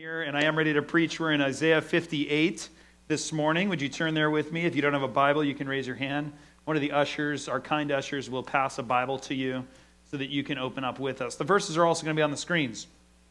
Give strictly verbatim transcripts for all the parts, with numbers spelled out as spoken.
Here, and I am ready to preach. We're in Isaiah fifty-eight this morning. Would you turn there with me? If you don't have a Bible, you can raise your hand. One of the ushers, our kind ushers, will pass a Bible to you so that you can open up with us. The verses are also going to be on the screens.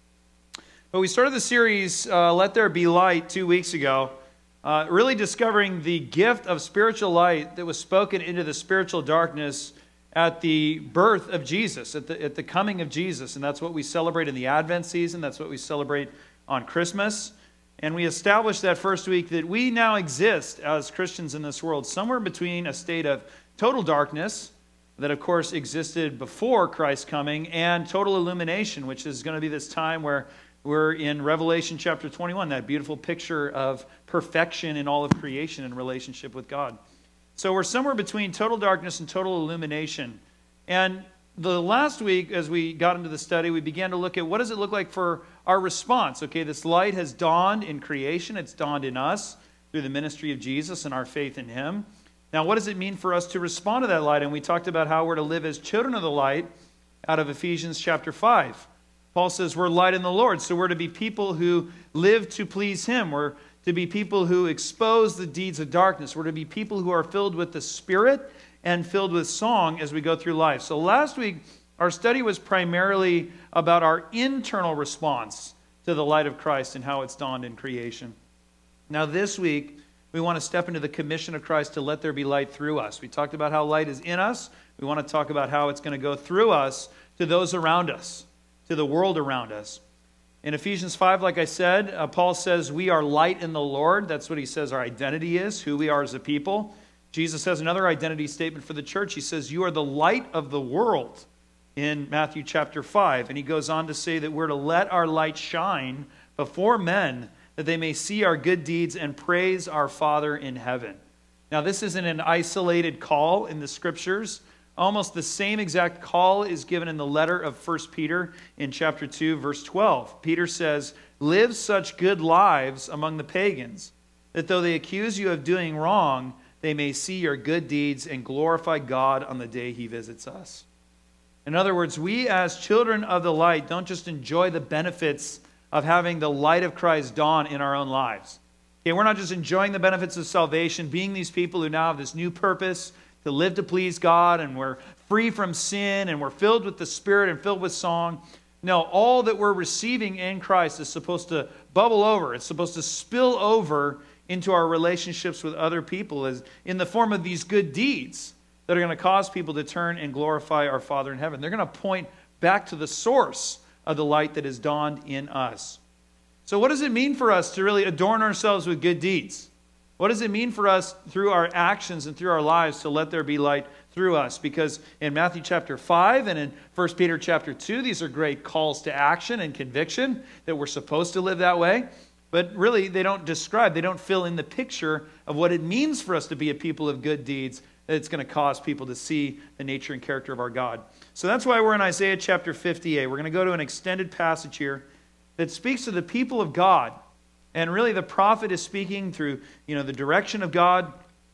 But we started the series, uh, Let There Be Light, two weeks ago, uh, really discovering the gift of spiritual light that was spoken into the spiritual darkness at the birth of Jesus, at the, at the coming of Jesus. And that's what we celebrate in the Advent season. That's what we celebrate on Christmas. And we established that first week that we now exist as Christians in this world somewhere between a state of total darkness that of course existed before Christ's coming and total illumination, which is going to be this time where we're in Revelation chapter twenty-one, that beautiful picture of perfection in all of creation in relationship with God. So we're somewhere between total darkness and total illumination. And the last week, as we got into the study, we began to look at what does it look like for our response. Okay, this light has dawned in creation. It's dawned in us through the ministry of Jesus and our faith in Him. Now, what does it mean for us to respond to that light? And we talked about how we're to live as children of the light out of Ephesians chapter five. Paul says we're light in the Lord, so we're to be people who live to please Him. We're to be people who expose the deeds of darkness. We're to be people who are filled with the Spirit and filled with song as we go through life. So last week, our study was primarily about our internal response to the light of Christ and how it's dawned in creation. Now this week, we want to step into the commission of Christ to let there be light through us. We talked about how light is in us. We want to talk about how it's going to go through us to those around us, to the world around us. In Ephesians five, like I said, uh, Paul says we are light in the Lord. That's what he says our identity is, who we are as a people. Jesus has another identity statement for the church. He says, you are the light of the world in Matthew chapter five. And he goes on to say that we're to let our light shine before men that they may see our good deeds and praise our Father in heaven. Now, this isn't an isolated call in the Scriptures. Almost the same exact call is given in the letter of First Peter in chapter two, verse twelve. Peter says, live such good lives among the pagans, that though they accuse you of doing wrong, they may see your good deeds and glorify God on the day He visits us. In other words, we as children of the light don't just enjoy the benefits of having the light of Christ dawn in our own lives. Okay, we're not just enjoying the benefits of salvation, being these people who now have this new purpose to live to please God, and we're free from sin, and we're filled with the Spirit and filled with song. No, all that we're receiving in Christ is supposed to bubble over. It's supposed to spill over into our relationships with other people as in the form of these good deeds that are going to cause people to turn and glorify our Father in heaven. They're going to point back to the source of the light that has dawned in us. So what does it mean for us to really adorn ourselves with good deeds? What does it mean for us through our actions and through our lives to let there be light through us? Because in Matthew chapter five and in First Peter chapter two, these are great calls to action and conviction that we're supposed to live that way. But really, they don't describe, they don't fill in the picture of what it means for us to be a people of good deeds that it's going to cause people to see the nature and character of our God. So that's why we're in Isaiah chapter fifty-eight. We're going to go to an extended passage here that speaks to the people of God. And really the prophet is speaking through, you know, the direction of God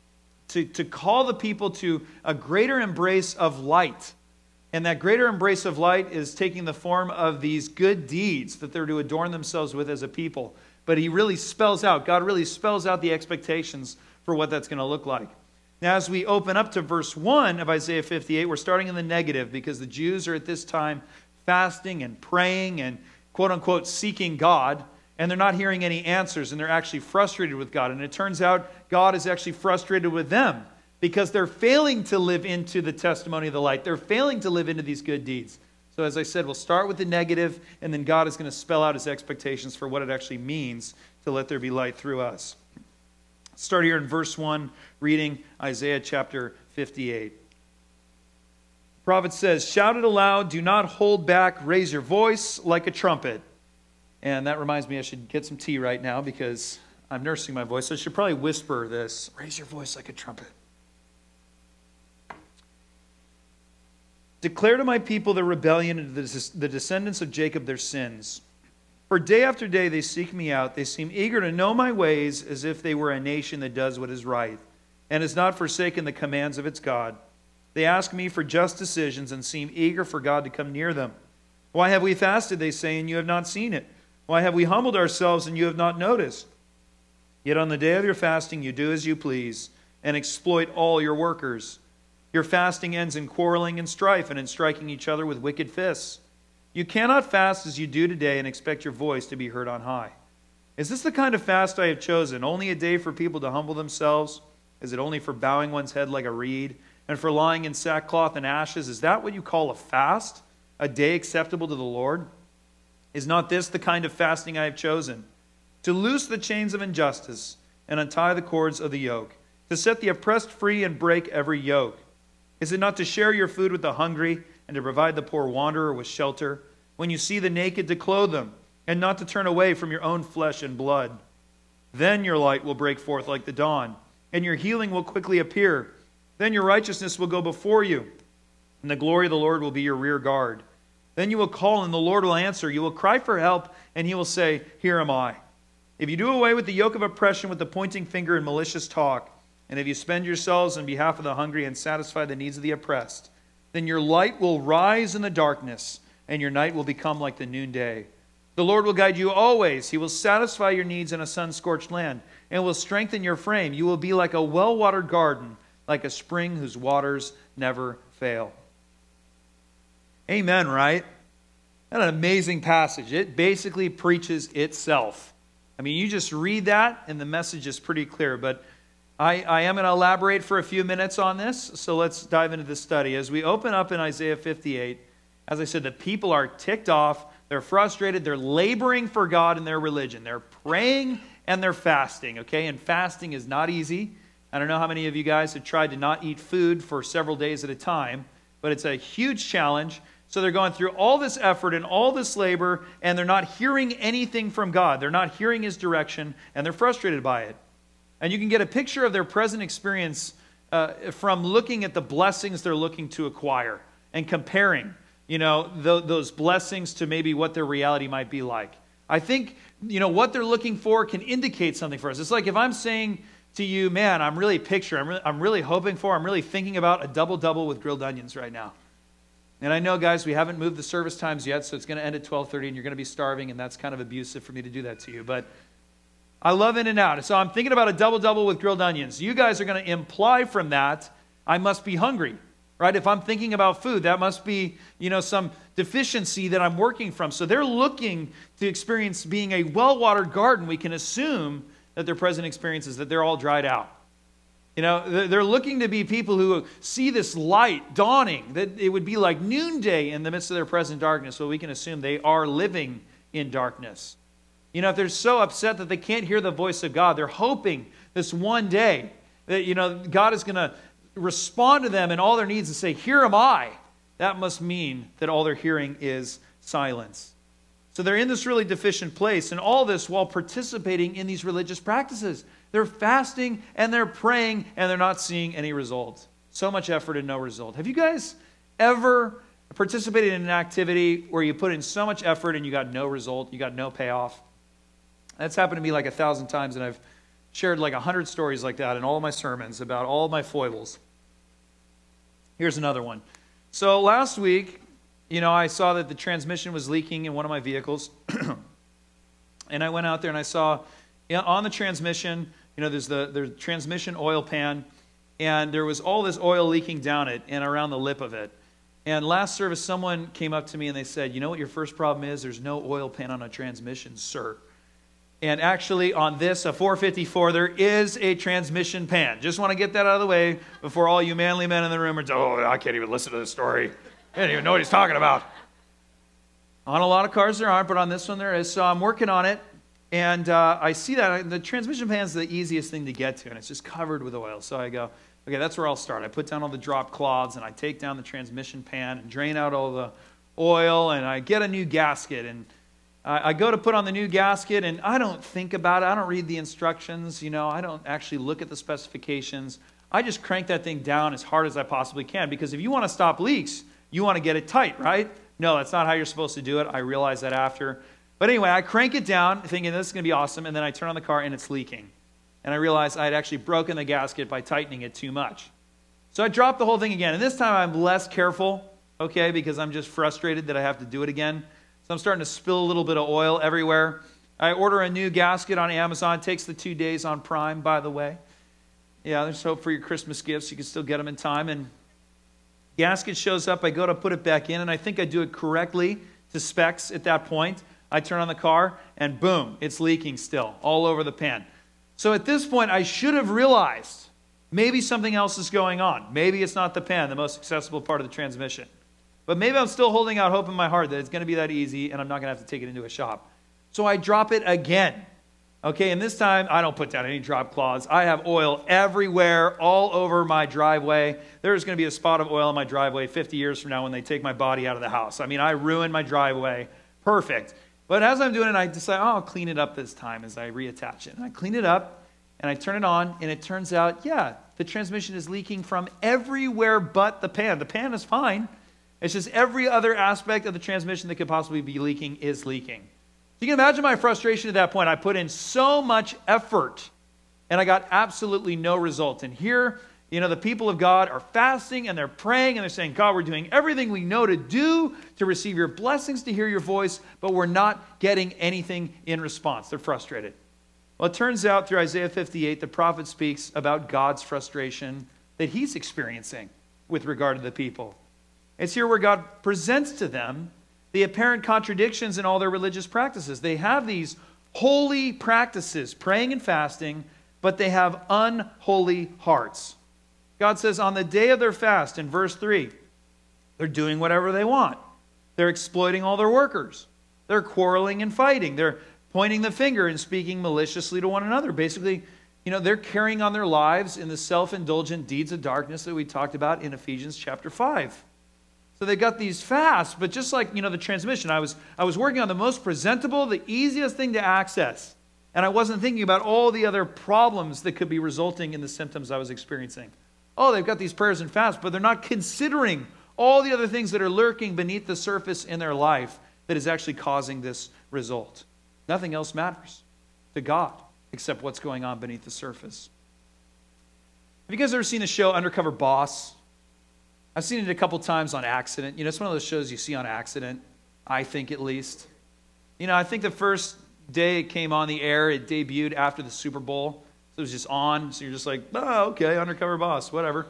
to, to call the people to a greater embrace of light. And that greater embrace of light is taking the form of these good deeds that they're to adorn themselves with as a people. But he really spells out, God really spells out the expectations for what that's going to look like. Now, as we open up to verse one of Isaiah fifty-eight, we're starting in the negative because the Jews are at this time fasting and praying and quote-unquote seeking God. And they're not hearing any answers, and they're actually frustrated with God. And it turns out God is actually frustrated with them because they're failing to live into the testimony of the light. They're failing to live into these good deeds. So as I said, we'll start with the negative, and then God is going to spell out His expectations for what it actually means to let there be light through us. Start here in verse one, reading Isaiah chapter fifty-eight. The prophet says, shout it aloud, do not hold back, raise your voice like a trumpet. And that reminds me I should get some tea right now because I'm nursing my voice. So I should probably whisper this. Raise your voice like a trumpet. Declare to my people their rebellion and the descendants of Jacob their sins. For day after day they seek me out. They seem eager to know my ways as if they were a nation that does what is right and has not forsaken the commands of its God. They ask me for just decisions and seem eager for God to come near them. Why have we fasted, they say, and you have not seen it? Why have we humbled ourselves and you have not noticed? Yet on the day of your fasting you do as you please and exploit all your workers. Your fasting ends in quarreling and strife and in striking each other with wicked fists. You cannot fast as you do today and expect your voice to be heard on high. Is this the kind of fast I have chosen? Only a day for people to humble themselves? Is it only for bowing one's head like a reed and for lying in sackcloth and ashes? Is that what you call a fast? A day acceptable to the Lord? Is not this the kind of fasting I have chosen? To loose the chains of injustice and untie the cords of the yoke, to set the oppressed free and break every yoke. Is it not to share your food with the hungry and to provide the poor wanderer with shelter? When you see the naked, to clothe them, and not to turn away from your own flesh and blood. Then your light will break forth like the dawn, and your healing will quickly appear. Then your righteousness will go before you, and the glory of the Lord will be your rear guard. Then you will call, and the Lord will answer. You will cry for help, and he will say, here am I. If you do away with the yoke of oppression with the pointing finger and malicious talk, and if you spend yourselves on behalf of the hungry and satisfy the needs of the oppressed, then your light will rise in the darkness, and your night will become like the noonday. The Lord will guide you always. He will satisfy your needs in a sun-scorched land, and will strengthen your frame. You will be like a well-watered garden, like a spring whose waters never fail. Amen, right? That's an amazing passage. It basically preaches itself. I mean, you just read that, and the message is pretty clear. But I, I am going to elaborate for a few minutes on this, so let's dive into the study. As we open up in Isaiah fifty-eight, as I said, the people are ticked off, they're frustrated, they're laboring for God in their religion. They're praying and they're fasting, okay? And fasting is not easy. I don't know how many of you guys have tried to not eat food for several days at a time, but it's a huge challenge. So they're going through all this effort and all this labor, and they're not hearing anything from God. They're not hearing his direction, and they're frustrated by it. And you can get a picture of their present experience uh, from looking at the blessings they're looking to acquire and comparing, you know, th- those blessings to maybe what their reality might be like. I think, you know, what they're looking for can indicate something for us. It's like if I'm saying to you, man, I'm really picturing, I'm really, I'm really hoping for, I'm really thinking about a double-double with grilled onions right now. And I know, guys, we haven't moved the service times yet, so it's going to end at twelve thirty, and you're going to be starving, and that's kind of abusive for me to do that to you. But I love In-N-Out. So I'm thinking about a double-double with grilled onions. You guys are going to imply from that, I must be hungry, right? If I'm thinking about food, that must be, you know, some deficiency that I'm working from. So they're looking to experience being a well-watered garden. We can assume that their present experience is that they're all dried out. You know, they're looking to be people who see this light dawning, that it would be like noonday in the midst of their present darkness. So we can assume they are living in darkness. You know, if they're so upset that they can't hear the voice of God, they're hoping this one day that, you know, God is going to respond to them in all their needs and say, here am I. That must mean that all they're hearing is silence. So they're in this really deficient place, and all this while participating in these religious practices. They're fasting and they're praying and they're not seeing any result. So much effort and no result. Have you guys ever participated in an activity where you put in so much effort and you got no result, you got no payoff? That's happened to me like a thousand times, and I've shared like a hundred stories like that in all of my sermons about all of my foibles. Here's another one. So last week, you know, I saw that the transmission was leaking in one of my vehicles. And I went out there and I saw, you know, on the transmission, you know, there's the, there's transmission oil pan, and there was all this oil leaking down it and around the lip of it. And last service, someone came up to me and they said, you know what your first problem is? There's no oil pan on a transmission, sir. And actually on this, a four fifty-four, there is a transmission pan. Just want to get that out of the way before all you manly men in the room are, oh, I can't even listen to this story. I don't even know what he's talking about. On a lot of cars there aren't, but on this one there is. So I'm working on it, and uh, I see that. The transmission pan is the easiest thing to get to, and it's just covered with oil. So I go, okay, that's where I'll start. I put down all the drop cloths, and I take down the transmission pan and drain out all the oil, and I get a new gasket. And I, I go to put on the new gasket, and I don't think about it. I don't read the instructions. You know, I don't actually look at the specifications. I just crank that thing down as hard as I possibly can, because if you want to stop leaks, you want to get it tight, right? No, that's not how you're supposed to do it. I realize that after. But anyway, I crank it down thinking this is going to be awesome, and then I turn on the car and it's leaking. And I realize I had actually broken the gasket by tightening it too much. So I dropped the whole thing again, and this time I'm less careful, okay, because I'm just frustrated that I have to do it again. So I'm starting to spill a little bit of oil everywhere. I order a new gasket on Amazon. It takes the two days on Prime, by the way. Yeah, there's hope for your Christmas gifts. You can still get them in time. And gasket shows up. I go to put it back in, and I think I do it correctly to specs at that point. I turn on the car, and boom, it's leaking still all over the pan. So at this point, I should have realized maybe something else is going on. Maybe it's not the pan, the most accessible part of the transmission. But maybe I'm still holding out hope in my heart that it's going to be that easy, and I'm not going to have to take it into a shop. So I drop it again. Okay, and this time, I don't put down any drop cloths. I have oil everywhere, all over my driveway. There's going to be a spot of oil in my driveway fifty years from now when they take my body out of the house. I mean, I ruined my driveway. Perfect. But as I'm doing it, I decide, oh, I'll clean it up this time as I reattach it. And I clean it up, and I turn it on, and it turns out, yeah, the transmission is leaking from everywhere but the pan. The pan is fine. It's just every other aspect of the transmission that could possibly be leaking is leaking. So you can imagine my frustration at that point. I put in so much effort, and I got absolutely no result. And here, you know, the people of God are fasting, and they're praying, and they're saying, God, we're doing everything we know to do to receive your blessings, to hear your voice, but we're not getting anything in response. They're frustrated. Well, it turns out through Isaiah fifty-eight, the prophet speaks about God's frustration that he's experiencing with regard to the people. It's here where God presents to them the apparent contradictions in all their religious practices. They have these holy practices, praying and fasting, but they have unholy hearts. God says on the day of their fast, in verse three, they're doing whatever they want. They're exploiting all their workers. They're quarreling and fighting. They're pointing the finger and speaking maliciously to one another. Basically, you know, they're carrying on their lives in the self-indulgent deeds of darkness that we talked about in Ephesians chapter five. So they got these fasts, but just like, you know, the transmission, I was, I was working on the most presentable, the easiest thing to access. And I wasn't thinking about all the other problems that could be resulting in the symptoms I was experiencing. Oh, they've got these prayers and fasts, but they're not considering all the other things that are lurking beneath the surface in their life that is actually causing this result. Nothing else matters to God except what's going on beneath the surface. Have you guys ever seen the show Undercover Boss? I've seen it a couple times on accident. You know, it's one of those shows you see on accident, I think at least. You know, I think the first day it came on the air, it debuted after the Super Bowl. So it was just on, so you're just like, oh, okay, Undercover Boss, whatever.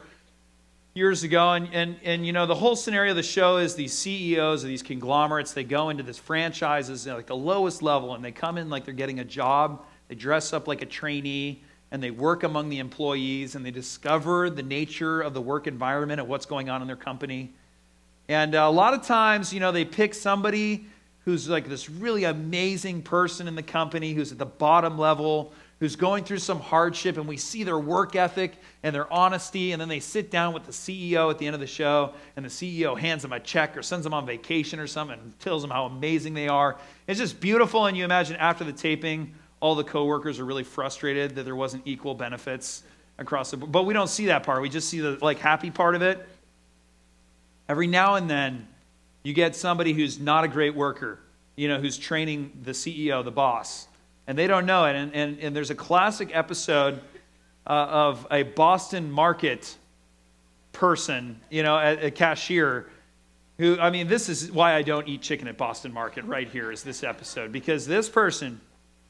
Years ago, and, and, and you know, the whole scenario of the show is these C E Os of these conglomerates, they go into this franchises, you know, like the lowest level, and they come in like they're getting a job, they dress up like a trainee, and they work among the employees, and they discover the nature of the work environment and what's going on in their company. And uh, a lot of times, you know, they pick somebody who's like this really amazing person in the company, who's at the bottom level, who's going through some hardship, and we see their work ethic and their honesty, and then they sit down with the C E O at the end of the show, and the C E O hands them a check or sends them on vacation or something and tells them how amazing they are. It's just beautiful, and you imagine after the taping, all the coworkers are really frustrated that there wasn't equal benefits across the board. But we don't see that part. We just see the like happy part of it. Every now and then, you get somebody who's not a great worker, you know, who's training the C E O, the boss, and they don't know it. And, and, and there's a classic episode uh, of a Boston Market person, you know, a, a cashier, who, I mean, this is why I don't eat chicken at Boston Market right here is this episode. Because this person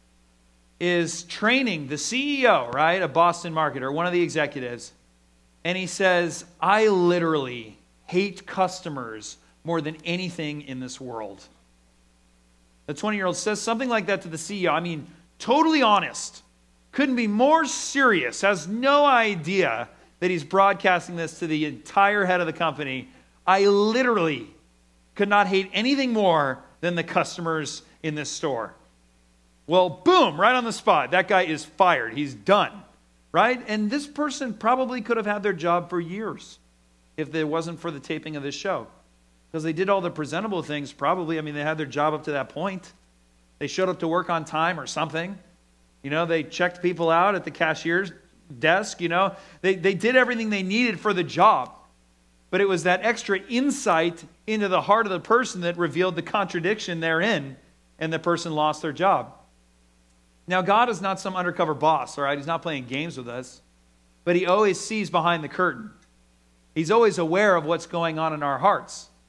is training the C E O, right, of Boston Market, or one of the executives, and he says, I literally hate customers more than anything in this world. The twenty-year-old says something like that to the C E O. I mean, totally honest. Couldn't be more serious. Has no idea that he's broadcasting this to the entire head of the company. I literally could not hate anything more than the customers in this store. Well, boom, right on the spot. That guy is fired. He's done, right? And this person probably could have had their job for years if it wasn't for the taping of this show. Because they did all the presentable things, probably. I mean, they had their job up to that point. They showed up to work on time or something. You know, they checked people out at the cashier's desk, you know. They, they did everything they needed for the job. But it was that extra insight into the heart of the person that revealed the contradiction therein, and the person lost their job. Now, God is not some undercover boss, all right? He's not playing games with us. But he always sees behind the curtain. He's always aware of what's going on in our hearts.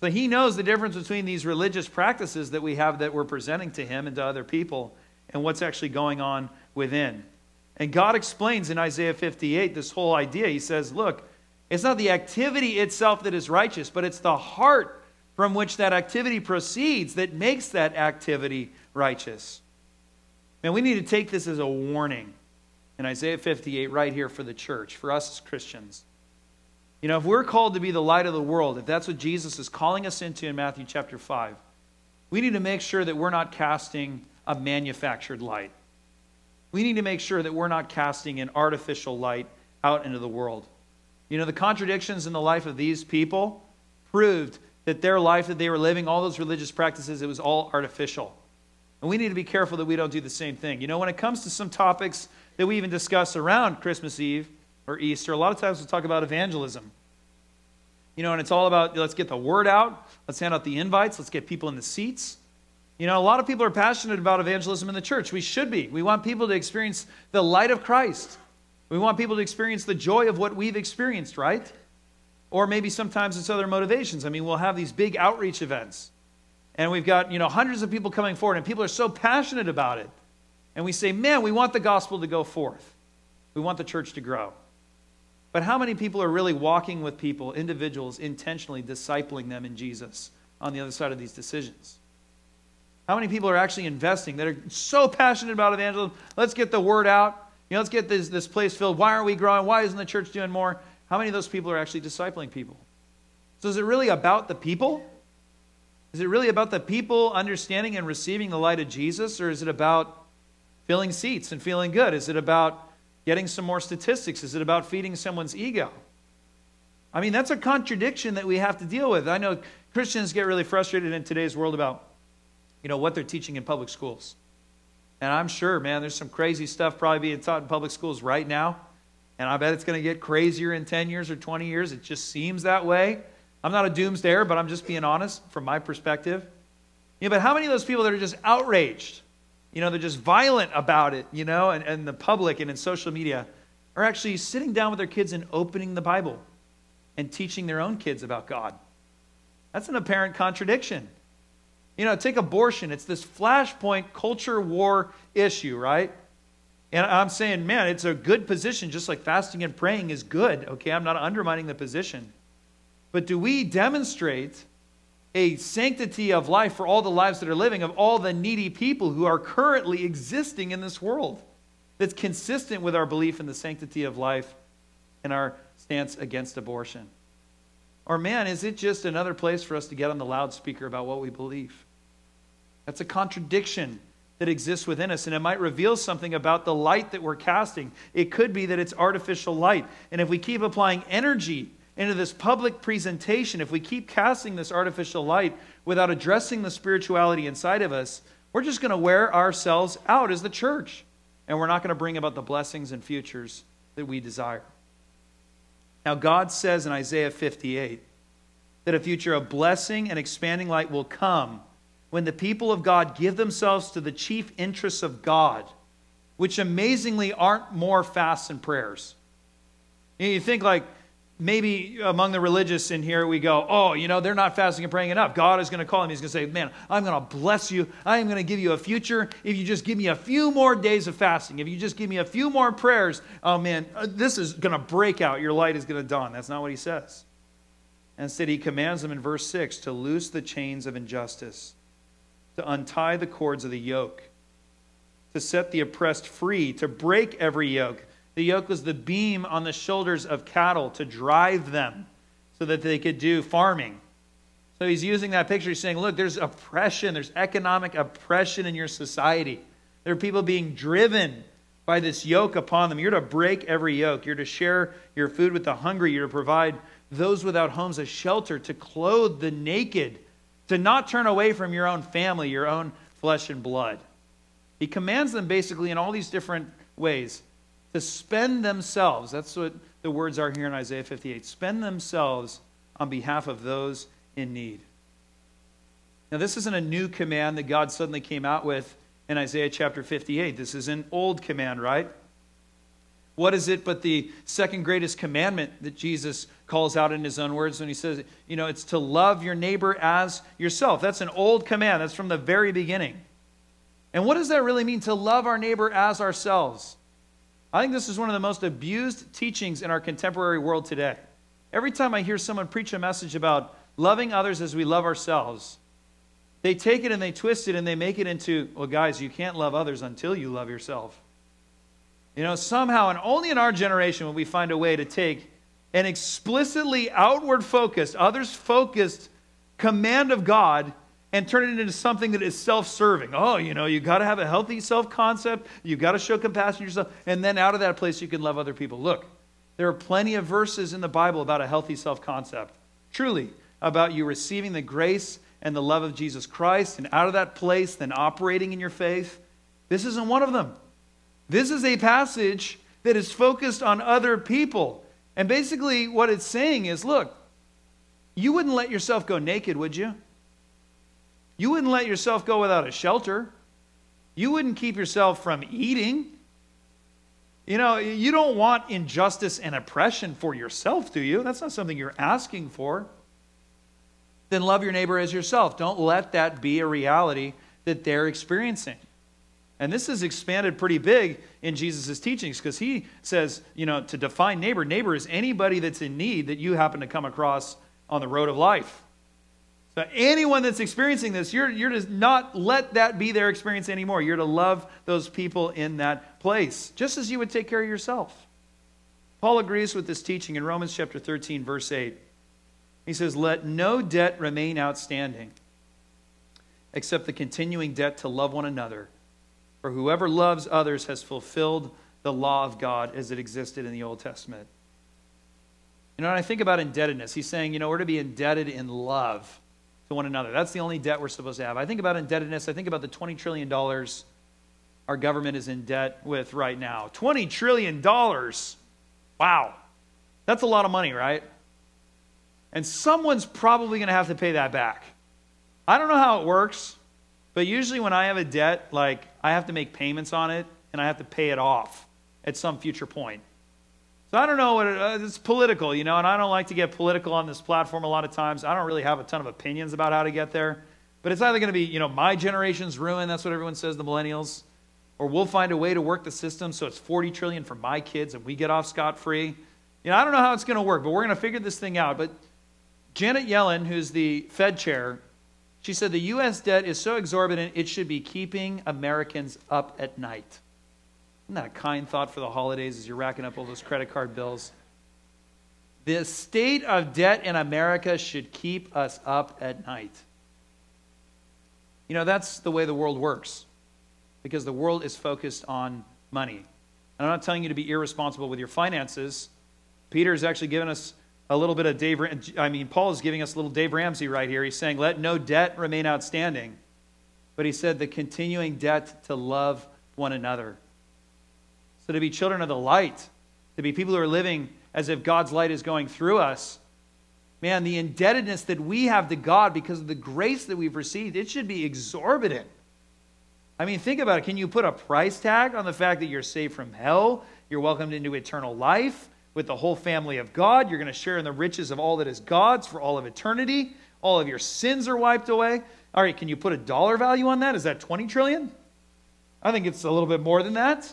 So he knows the difference between these religious practices that we have that we're presenting to him and to other people and what's actually going on within. And God explains in Isaiah fifty-eight this whole idea. He says, look, it's not the activity itself that is righteous, but it's the heart from which that activity proceeds that makes that activity righteous. And we need to take this as a warning in Isaiah fifty-eight right here for the church, for us as Christians. You know, if we're called to be the light of the world, if that's what Jesus is calling us into in Matthew chapter five, we need to make sure that we're not casting a manufactured light. We need to make sure that we're not casting an artificial light out into the world. You know, the contradictions in the life of these people proved that their life that they were living, all those religious practices, it was all artificial. And we need to be careful that we don't do the same thing. You know, when it comes to some topics that we even discuss around Christmas Eve or Easter, a lot of times we talk about evangelism. You know, and it's all about, let's get the word out, let's hand out the invites, let's get people in the seats. You know, a lot of people are passionate about evangelism in the church. We should be. We want people to experience the light of Christ. We want people to experience the joy of what we've experienced, right? Or maybe sometimes it's other motivations. I mean, we'll have these big outreach events. And we've got, you know, hundreds of people coming forward, and people are so passionate about it. And we say, man, we want the gospel to go forth. We want the church to grow. But how many people are really walking with people, individuals, intentionally discipling them in Jesus on the other side of these decisions? How many people are actually investing that are so passionate about evangelism? Let's get the word out. You know, let's get this, this place filled. Why aren't we growing? Why isn't the church doing more? How many of those people are actually discipling people? So is it really about the people? Is it really about the people understanding and receiving the light of Jesus? Or is it about filling seats and feeling good? Is it about getting some more statistics? Is it about feeding someone's ego? I mean, that's a contradiction that we have to deal with. I know Christians get really frustrated in today's world about, you know, what they're teaching in public schools. And I'm sure, man, there's some crazy stuff probably being taught in public schools right now. And I bet it's going to get crazier in ten years or twenty years. It just seems that way. I'm not a doomsdayer, but I'm just being honest from my perspective. You know, but how many of those people that are just outraged, you know, they're just violent about it, you know, and, and the public and in social media are actually sitting down with their kids and opening the Bible and teaching their own kids about God? That's an apparent contradiction. You know, take abortion. It's this flashpoint culture war issue, right? And I'm saying, man, it's a good position, just like fasting and praying is good, okay? I'm not undermining the position. But do we demonstrate a sanctity of life for all the lives that are living, of all the needy people who are currently existing in this world, that's consistent with our belief in the sanctity of life and our stance against abortion? Or, man, is it just another place for us to get on the loudspeaker about what we believe? That's a contradiction that exists within us, and it might reveal something about the light that we're casting. It could be that it's artificial light. And if we keep applying energy into this public presentation, if we keep casting this artificial light without addressing the spirituality inside of us, we're just going to wear ourselves out as the church. And we're not going to bring about the blessings and futures that we desire. Now, God says in Isaiah fifty-eight that a future of blessing and expanding light will come when the people of God give themselves to the chief interests of God, which amazingly aren't more fasts and prayers. You think like maybe among the religious in here we go, oh, you know, they're not fasting and praying enough. God is going to call them. He's going to say, man, I'm going to bless you. I am going to give you a future if you just give me a few more days of fasting. If you just give me a few more prayers, oh man, this is going to break out. Your light is going to dawn. That's not what he says. Instead, he commands them in verse six to loose the chains of injustice, to untie the cords of the yoke, to set the oppressed free, to break every yoke. The yoke was the beam on the shoulders of cattle to drive them so that they could do farming. So he's using that picture. He's saying, look, there's oppression. There's economic oppression in your society. There are people being driven by this yoke upon them. You're to break every yoke. You're to share your food with the hungry. You're to provide those without homes a shelter, to clothe the naked, to not turn away from your own family, your own flesh and blood. He commands them basically in all these different ways to spend themselves. That's what the words are here in Isaiah fifty-eight. Spend themselves on behalf of those in need. Now, this isn't a new command that God suddenly came out with in Isaiah chapter fifty-eight. This is an old command, right? What is it but the second greatest commandment that Jesus calls out in his own words when he says, you know, it's to love your neighbor as yourself. That's an old command. That's from the very beginning. And what does that really mean, to love our neighbor as ourselves? I think this is one of the most abused teachings in our contemporary world today. Every time I hear someone preach a message about loving others as we love ourselves, they take it and they twist it and they make it into, well, guys, you can't love others until you love yourself. You know, somehow, and only in our generation will we find a way to take an explicitly outward focused, others focused command of God and turn it into something that is self-serving. Oh, you know, you got to have a healthy self-concept. You got to show compassion to yourself. And then out of that place, you can love other people. Look, there are plenty of verses in the Bible about a healthy self-concept. Truly, about you receiving the grace and the love of Jesus Christ, and out of that place, then operating in your faith. This isn't one of them. This is a passage that is focused on other people. And basically what it's saying is, look, you wouldn't let yourself go naked, would you? You wouldn't let yourself go without a shelter. You wouldn't keep yourself from eating. You know, you don't want injustice and oppression for yourself, do you? That's not something you're asking for. Then love your neighbor as yourself. Don't let that be a reality that they're experiencing. And this is expanded pretty big in Jesus' teachings, because he says, you know, to define neighbor, neighbor is anybody that's in need that you happen to come across on the road of life. So anyone that's experiencing this, you're, you're to not let that be their experience anymore. You're to love those people in that place, just as you would take care of yourself. Paul agrees with this teaching in Romans chapter thirteen, verse eight. He says, let no debt remain outstanding except the continuing debt to love one another. For whoever loves others has fulfilled the law of God as it existed in the Old Testament. You know, when I think about indebtedness, he's saying, you know, we're to be indebted in love to one another. That's the only debt we're supposed to have. I think about indebtedness. I think about the twenty trillion dollars our government is in debt with right now. twenty trillion dollars. Wow. That's a lot of money, right? And someone's probably going to have to pay that back. I don't know how it works, but usually when I have a debt, like, I have to make payments on it, and I have to pay it off at some future point. So I don't know what it, uh, it's political, you know, and I don't like to get political on this platform a lot of times. I don't really have a ton of opinions about how to get there. But it's either going to be, you know, my generation's ruin, that's what everyone says, the millennials, or we'll find a way to work the system so it's forty trillion dollars for my kids and we get off scot-free. You know, I don't know how it's going to work, but we're going to figure this thing out. But Janet Yellen, who's the Fed chair, she said the U S debt is so exorbitant it should be keeping Americans up at night. Isn't that a kind thought for the holidays as you're racking up all those credit card bills? The state of debt in America should keep us up at night. You know, that's the way the world works, because the world is focused on money. And I'm not telling you to be irresponsible with your finances. Peter's actually given us a little bit of Dave, I mean, Paul is giving us a little Dave Ramsey right here. He's saying, let no debt remain outstanding. But he said the continuing debt to love one another. So to be children of the light, to be people who are living as if God's light is going through us, man, the indebtedness that we have to God because of the grace that we've received, it should be exorbitant. I mean, think about it. Can you put a price tag on the fact that you're saved from hell? You're welcomed into eternal life with the whole family of God. You're going to share in the riches of all that is God's for all of eternity. All of your sins are wiped away. All right, can you put a dollar value on that? Is that twenty trillion? I think it's a little bit more than that.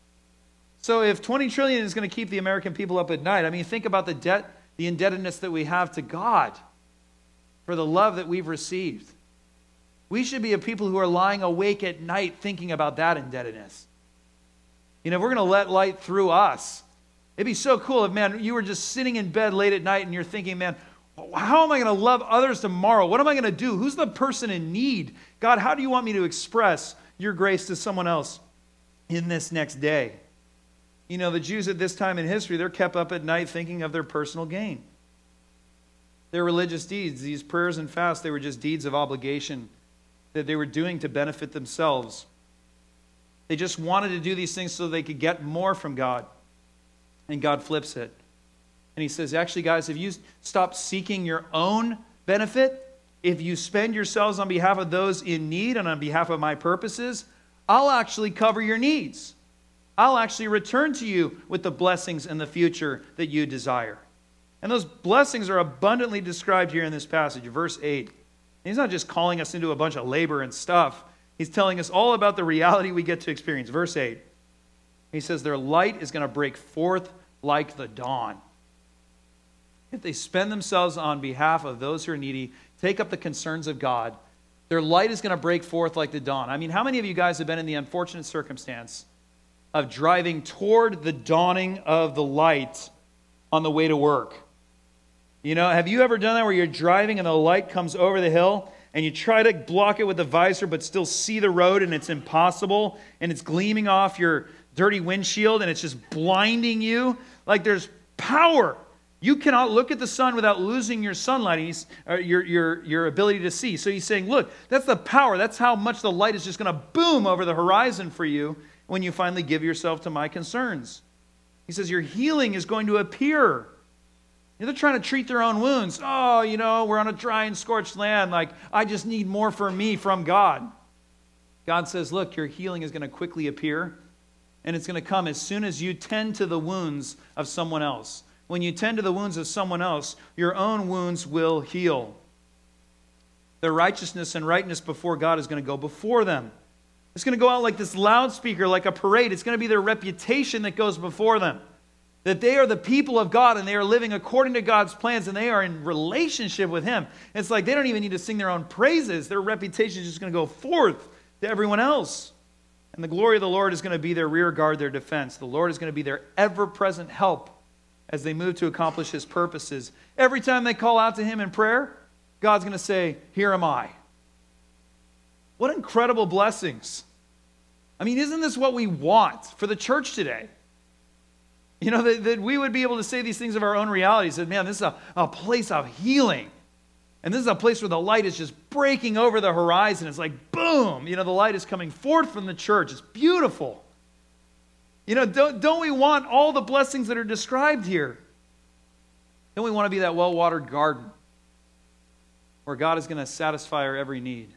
So if twenty trillion is going to keep the American people up at night, I mean, think about the debt, the indebtedness that we have to God for the love that we've received. We should be a people who are lying awake at night thinking about that indebtedness. You know, if we're going to let light through us, it'd be so cool if, man, you were just sitting in bed late at night and you're thinking, man, how am I going to love others tomorrow? What am I going to do? Who's the person in need? God, how do you want me to express your grace to someone else in this next day? You know, the Jews at this time in history, they're kept up at night thinking of their personal gain. Their religious deeds, these prayers and fasts, they were just deeds of obligation that they were doing to benefit themselves. They just wanted to do these things so they could get more from God. And God flips it. And he says, actually, guys, if you stop seeking your own benefit, if you spend yourselves on behalf of those in need and on behalf of my purposes, I'll actually cover your needs. I'll actually return to you with the blessings in the future that you desire. And those blessings are abundantly described here in this passage, verse eight. He's not just calling us into a bunch of labor and stuff. He's telling us all about the reality we get to experience. Verse eight, he says, their light is going to break forth like the dawn. If they spend themselves on behalf of those who are needy, take up the concerns of God, their light is going to break forth like the dawn. I mean, how many of you guys have been in the unfortunate circumstance of driving toward the dawning of the light on the way to work? You know, have you ever done that where you're driving and the light comes over the hill and you try to block it with the visor but still see the road and it's impossible and it's gleaming off your dirty windshield and it's just blinding you? Like there's power. You cannot look at the sun without losing your sunlight, or your, your, your ability to see. So he's saying, look, that's the power. That's how much the light is just going to boom over the horizon for you when you finally give yourself to my concerns. He says your healing is going to appear. They're trying to treat their own wounds. Oh, you know, we're on a dry and scorched land. Like, I just need more for me from God. God says, look, your healing is going to quickly appear. And it's going to come as soon as you tend to the wounds of someone else. When you tend to the wounds of someone else, your own wounds will heal. Their righteousness and rightness before God is going to go before them. It's going to go out like this loudspeaker, like a parade. It's going to be their reputation that goes before them. That they are the people of God and they are living according to God's plans and they are in relationship with Him. It's like they don't even need to sing their own praises. Their reputation is just going to go forth to everyone else. And the glory of the Lord is going to be their rear guard, their defense. The Lord is going to be their ever-present help as they move to accomplish His purposes. Every time they call out to Him in prayer, God's going to say, here am I. What incredible blessings. I mean, isn't this what we want for the church today? You know, that, that we would be able to say these things of our own realities. That, man, this is a, a place of healing. And this is a place where the light is just breaking over the horizon. It's like, boom, you know, the light is coming forth from the church. It's beautiful. You know, don't, don't we want all the blessings that are described here? Don't we want to be that well-watered garden where God is going to satisfy our every need?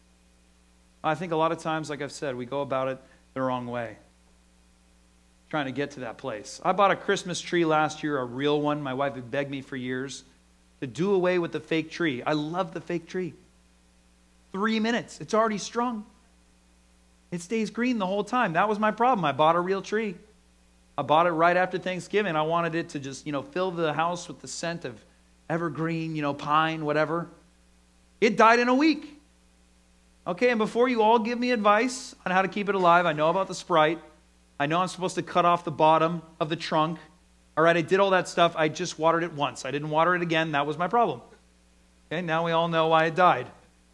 I think a lot of times, like I've said, we go about it the wrong way, trying to get to that place. I bought a Christmas tree last year, a real one. My wife had begged me for years to do away with the fake tree. I love the fake tree. Three minutes, it's already strung. It stays green the whole time. That was my problem. I bought a real tree. I bought it right after Thanksgiving. I wanted it to just, you know, fill the house with the scent of evergreen, you know, pine, whatever. It died in a week. Okay, and before you all give me advice on how to keep it alive, I know about the Sprite. I know I'm supposed to cut off the bottom of the trunk. All right, I did all that stuff. I just watered it once. I didn't water it again. That was my problem. Okay, now we all know why it died.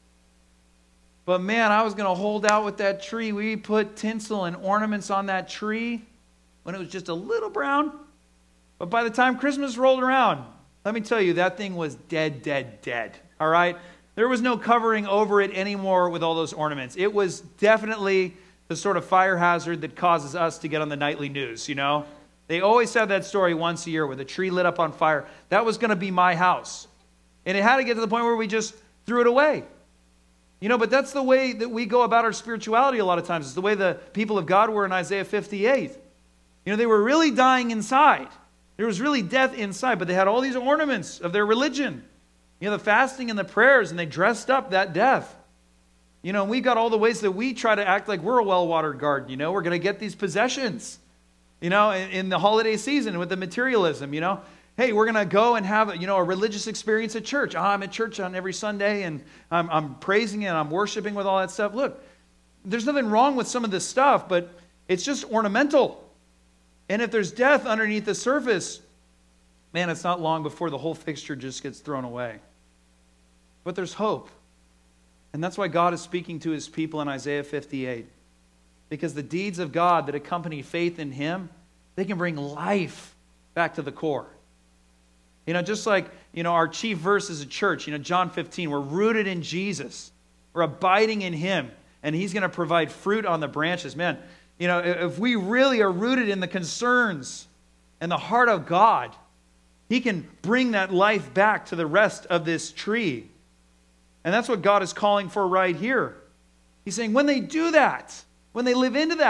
But man, I was going to hold out with that tree. We put tinsel and ornaments on that tree when it was just a little brown. But by the time Christmas rolled around, let me tell you, that thing was dead, dead, dead. All right? There was no covering over it anymore with all those ornaments. It was definitely the sort of fire hazard that causes us to get on the nightly news, you know? They always have that story once a year where the tree lit up on fire. That was going to be my house. And it had to get to the point where we just threw it away. You know, but that's the way that we go about our spirituality a lot of times. It's the way the people of God were in Isaiah fifty-eight. You know, they were really dying inside. There was really death inside, but they had all these ornaments of their religion. You know, the fasting and the prayers, and they dressed up that death. You know, and we've got all the ways that we try to act like we're a well-watered garden. You know, we're going to get these possessions, you know, in, in the holiday season with the materialism, you know. Hey, we're going to go and have, you know, a religious experience at church. Oh, I'm at church on every Sunday, and I'm, I'm praising and I'm worshiping with all that stuff. Look, there's nothing wrong with some of this stuff, but it's just ornamental. And if there's death underneath the surface, man, it's not long before the whole fixture just gets thrown away. But there's hope. And that's why God is speaking to His people in Isaiah fifty-eight. Because the deeds of God that accompany faith in Him, they can bring life back to the core. You know, just like, you know, our chief verse as a church, you know, John fifteen, we're rooted in Jesus. We're abiding in Him, and He's going to provide fruit on the branches. Man, you know, if we really are rooted in the concerns and the heart of God, He can bring that life back to the rest of this tree. And that's what God is calling for right here. He's saying when they do that, when they live into that,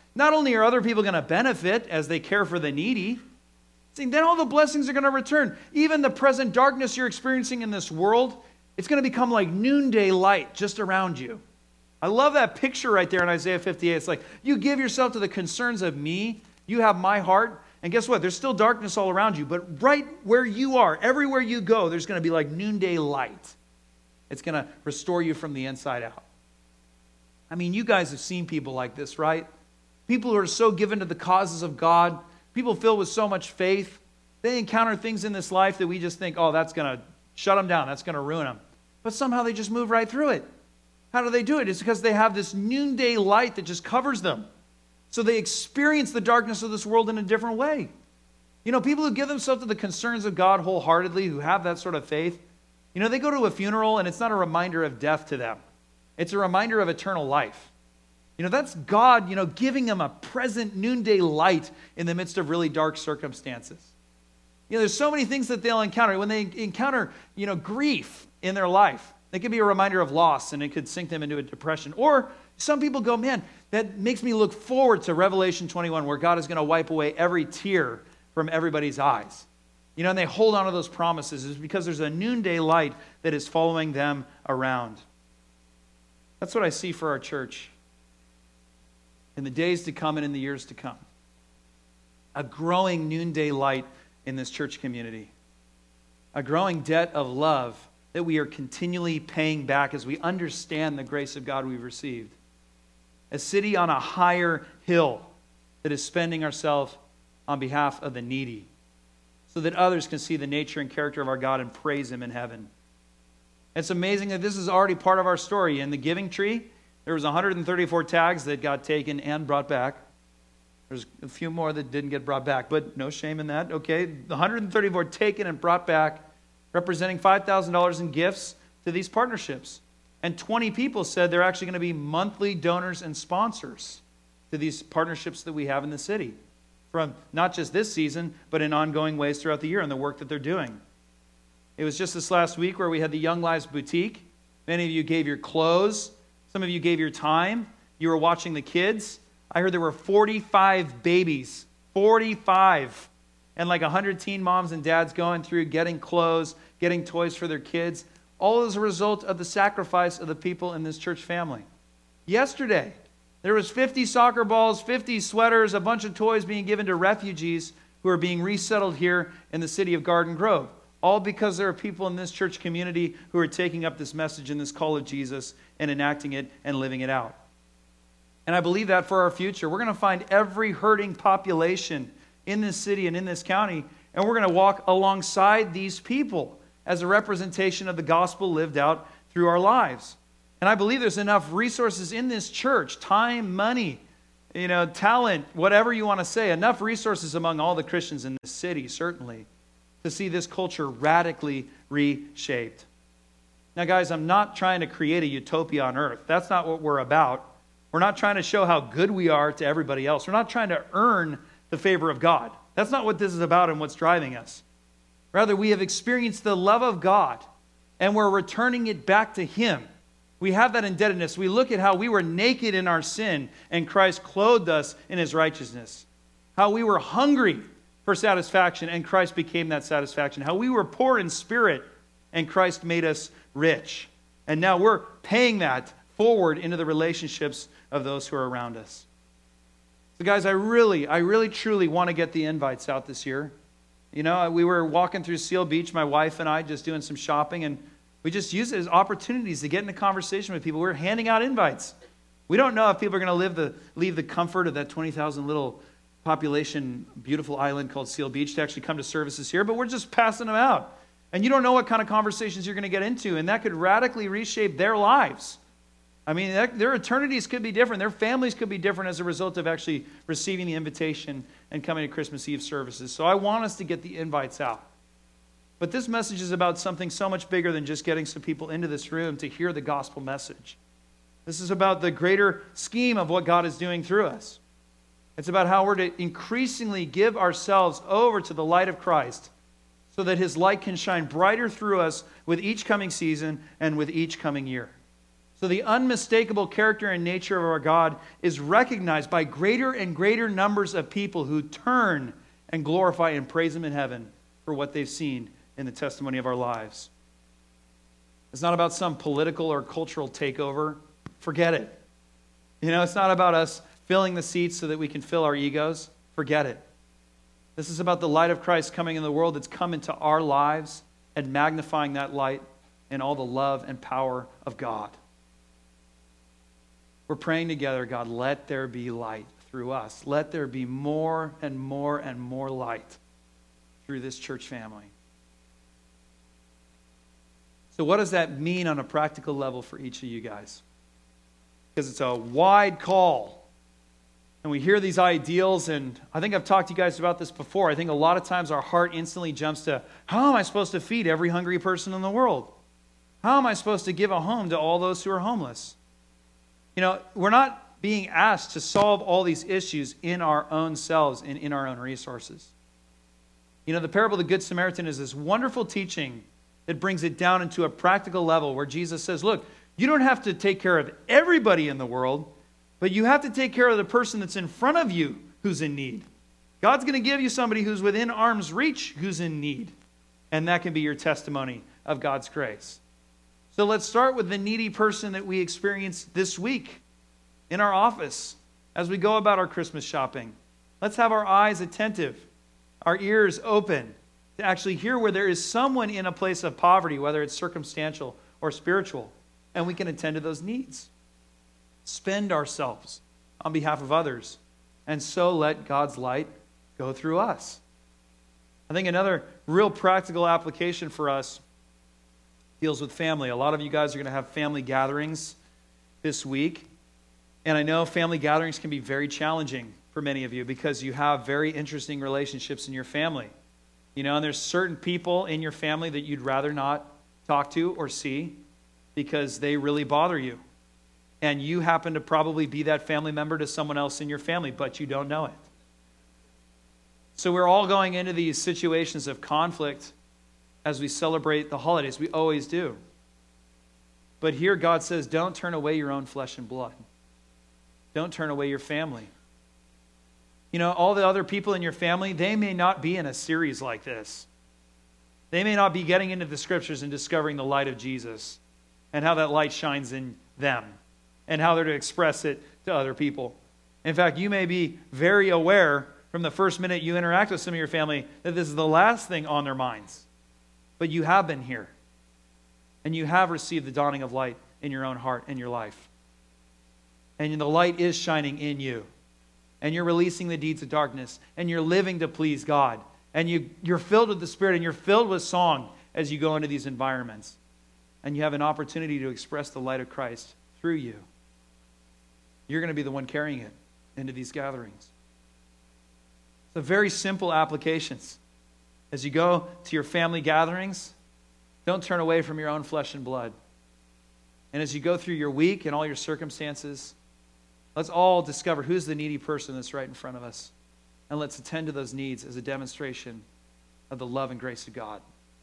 not only are other people going to benefit as they care for the needy, see, then all the blessings are going to return. Even the present darkness you're experiencing in this world, it's going to become like noonday light just around you. I love that picture right there in Isaiah fifty-eight. It's like, you give yourself to the concerns of me, you have my heart, and guess what? There's still darkness all around you, but right where you are, everywhere you go, there's going to be like noonday light. It's going to restore you from the inside out. I mean, you guys have seen people like this, right? People who are so given to the causes of God, people filled with so much faith, they encounter things in this life that we just think, oh, that's going to shut them down, that's going to ruin them. But somehow they just move right through it. How do they do it? It's because they have this noonday light that just covers them. So they experience the darkness of this world in a different way. You know, people who give themselves to the concerns of God wholeheartedly, who have that sort of faith, you know, they go to a funeral and it's not a reminder of death to them. It's a reminder of eternal life. You know, that's God, you know, giving them a present noonday light in the midst of really dark circumstances. You know, there's so many things that they'll encounter. When they encounter, you know, grief in their life, it could be a reminder of loss and it could sink them into a depression. Or some people go, man, that makes me look forward to Revelation twenty-one, where God is going to wipe away every tear from everybody's eyes. You know, and they hold on to those promises. It's because there's a noonday light that is following them around. That's what I see for our church in the days to come and in the years to come. A growing noonday light in this church community. A growing debt of love that we are continually paying back as we understand the grace of God we've received. A city on a higher hill that is spending ourselves on behalf of the needy, so that others can see the nature and character of our God and praise Him in heaven. It's amazing that this is already part of our story. In the giving tree, there was one hundred thirty-four tags that got taken and brought back. There's a few more that didn't get brought back, but no shame in that. Okay, the one hundred thirty-four taken and brought back, representing five thousand dollars in gifts to these partnerships. And twenty people said they're actually going to be monthly donors and sponsors to these partnerships that we have in the city, from not just this season, but in ongoing ways throughout the year and the work that they're doing. It was just this last week where we had the Young Lives Boutique. Many of you gave your clothes. Some of you gave your time. You were watching the kids. I heard there were forty-five babies. forty-five. And like one hundred teen moms and dads going through, getting clothes, getting toys for their kids. All as a result of the sacrifice of the people in this church family. Yesterday, there was fifty soccer balls, fifty sweaters, a bunch of toys being given to refugees who are being resettled here in the city of Garden Grove. All because there are people in this church community who are taking up this message and this call of Jesus and enacting it and living it out. And I believe that for our future. We're going to find every hurting population in this city and in this county, and we're going to walk alongside these people as a representation of the gospel lived out through our lives. And I believe there's enough resources in this church, time, money, you know, talent, whatever you want to say, enough resources among all the Christians in this city, certainly, to see this culture radically reshaped. Now, guys, I'm not trying to create a utopia on earth. That's not what we're about. We're not trying to show how good we are to everybody else. We're not trying to earn the favor of God. That's not what this is about and what's driving us. Rather, we have experienced the love of God, and we're returning it back to Him. We have that indebtedness. We look at how we were naked in our sin, and Christ clothed us in His righteousness. How we were hungry for satisfaction, and Christ became that satisfaction. How we were poor in spirit, and Christ made us rich. And now we're paying that forward into the relationships of those who are around us. So guys, I really, I really truly want to get the invites out this year. You know, we were walking through Seal Beach, my wife and I, just doing some shopping, and we just use it as opportunities to get into conversation with people. We're handing out invites. We don't know if people are going to live the, leave the comfort of that twenty thousand little population, beautiful island called Seal Beach to actually come to services here, but we're just passing them out. And you don't know what kind of conversations you're going to get into, and that could radically reshape their lives. I mean, that, their eternities could be different. Their families could be different as a result of actually receiving the invitation and coming to Christmas Eve services. So I want us to get the invites out. But this message is about something so much bigger than just getting some people into this room to hear the gospel message. This is about the greater scheme of what God is doing through us. It's about how we're to increasingly give ourselves over to the light of Christ so that His light can shine brighter through us with each coming season and with each coming year. So the unmistakable character and nature of our God is recognized by greater and greater numbers of people who turn and glorify and praise Him in heaven for what they've seen in the testimony of our lives. It's not about some political or cultural takeover. Forget it. You know, it's not about us filling the seats so that we can fill our egos. Forget it. This is about the light of Christ coming in the world that's come into our lives and magnifying that light and all the love and power of God. We're praying together, God, let there be light through us. Let there be more and more and more light through this church family. So what does that mean on a practical level for each of you guys? Because it's a wide call. And we hear these ideals, and I think I've talked to you guys about this before. I think a lot of times our heart instantly jumps to, how am I supposed to feed every hungry person in the world? How am I supposed to give a home to all those who are homeless? You know, we're not being asked to solve all these issues in our own selves and in our own resources. You know, the parable of the Good Samaritan is this wonderful teaching that brings it down into a practical level where Jesus says, look, you don't have to take care of everybody in the world, but you have to take care of the person that's in front of you who's in need. God's going to give you somebody who's within arm's reach who's in need. And that can be your testimony of God's grace. So let's start with the needy person that we experienced this week in our office as we go about our Christmas shopping. Let's have our eyes attentive, our ears open to actually hear where there is someone in a place of poverty, whether it's circumstantial or spiritual, and we can attend to those needs. Spend ourselves on behalf of others, and so let God's light go through us. I think another real practical application for us deals with family. A lot of you guys are going to have family gatherings this week. And I know family gatherings can be very challenging for many of you because you have very interesting relationships in your family. You know, and there's certain people in your family that you'd rather not talk to or see because they really bother you. And you happen to probably be that family member to someone else in your family, but you don't know it. So we're all going into these situations of conflict as we celebrate the holidays. We always do. But here God says, don't turn away your own flesh and blood. Don't turn away your family. You know, all the other people in your family, they may not be in a series like this. They may not be getting into the scriptures and discovering the light of Jesus and how that light shines in them and how they're to express it to other people. In fact, you may be very aware from the first minute you interact with some of your family that this is the last thing on their minds. But you have been here. And you have received the dawning of light in your own heart and your life. And the light is shining in you. And you're releasing the deeds of darkness. And you're living to please God. And you, you're filled with the Spirit. And you're filled with song as you go into these environments. And you have an opportunity to express the light of Christ through you. You're going to be the one carrying it into these gatherings. So very simple applications. As you go to your family gatherings, don't turn away from your own flesh and blood. And as you go through your week and all your circumstances, let's all discover who's the needy person that's right in front of us. And let's attend to those needs as a demonstration of the love and grace of God.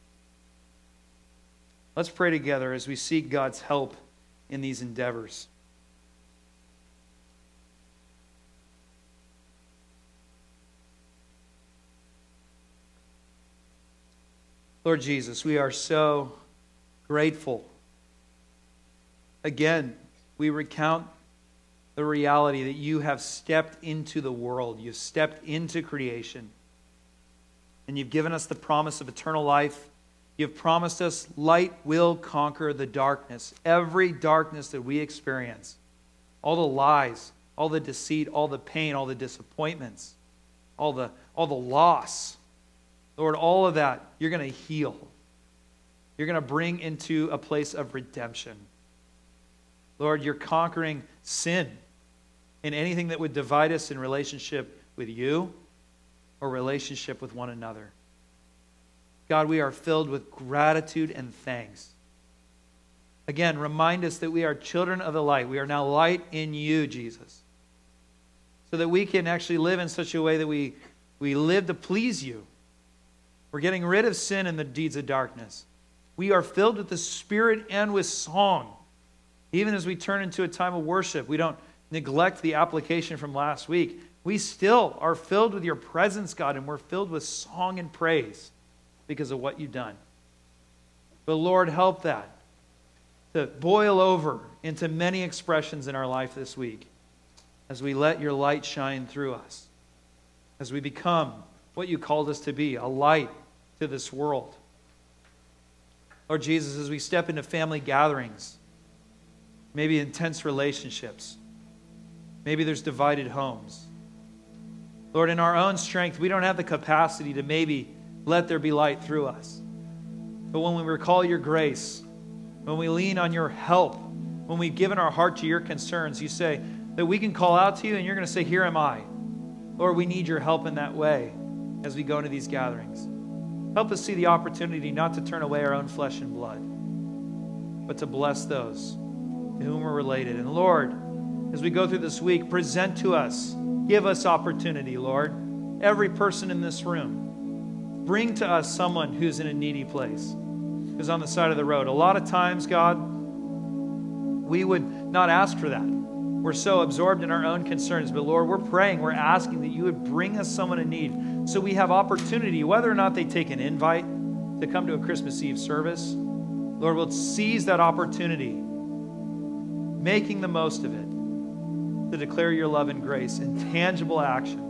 Let's pray together as we seek God's help in these endeavors. Lord Jesus, we are so grateful. Again, we recount the reality that you have stepped into the world. You've stepped into creation. And you've given us the promise of eternal life. You've promised us light will conquer the darkness. Every darkness that we experience. All the lies, all the deceit, all the pain, all the disappointments, all the, all the loss. Lord, all of that, you're going to heal. You're going to bring into a place of redemption. Lord, you're conquering sin and anything that would divide us in relationship with you or relationship with one another. God, we are filled with gratitude and thanks. Again, remind us that we are children of the light. We are now light in you, Jesus. So that we can actually live in such a way that we, we live to please you. We're getting rid of sin and the deeds of darkness. We are filled with the Spirit and with song. Even as we turn into a time of worship, we don't neglect the application from last week. We still are filled with your presence, God, and we're filled with song and praise because of what you've done. But Lord, help that to boil over into many expressions in our life this week as we let your light shine through us, as we become what you called us to be, a light to this world. Lord Jesus, as we step into family gatherings, maybe intense relationships, maybe there's divided homes. Lord, in our own strength, we don't have the capacity to maybe let there be light through us. But when we recall your grace, when we lean on your help, when we've given our heart to your concerns, you say that we can call out to you and you're going to say, here am I. Lord, we need your help in that way as we go into these gatherings. Help us see the opportunity not to turn away our own flesh and blood, but to bless those to whom we're related. And Lord, as we go through this week, present to us, give us opportunity, Lord. Every person in this room, bring to us someone who's in a needy place, who's on the side of the road. A lot of times, God, we would not ask for that. We're so absorbed in our own concerns. But Lord, we're praying, we're asking that you would bring us someone in need so we have opportunity, whether or not they take an invite to come to a Christmas Eve service. Lord, we'll seize that opportunity, making the most of it, to declare your love and grace in tangible actions,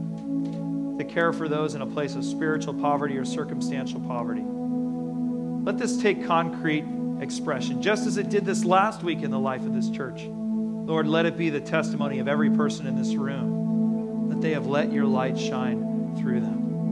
to care for those in a place of spiritual poverty or circumstantial poverty. Let this take concrete expression, just as it did this last week in the life of this church. Lord, let it be the testimony of every person in this room that they have let your light shine through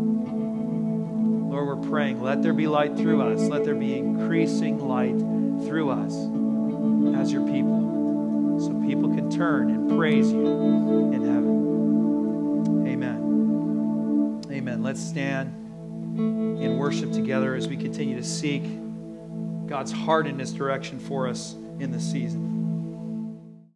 them. Lord, we're praying, let there be light through us. Let there be increasing light through us as your people, so people can turn and praise you in heaven. Amen. Amen. Let's stand in worship together as we continue to seek God's heart in this direction for us in this season.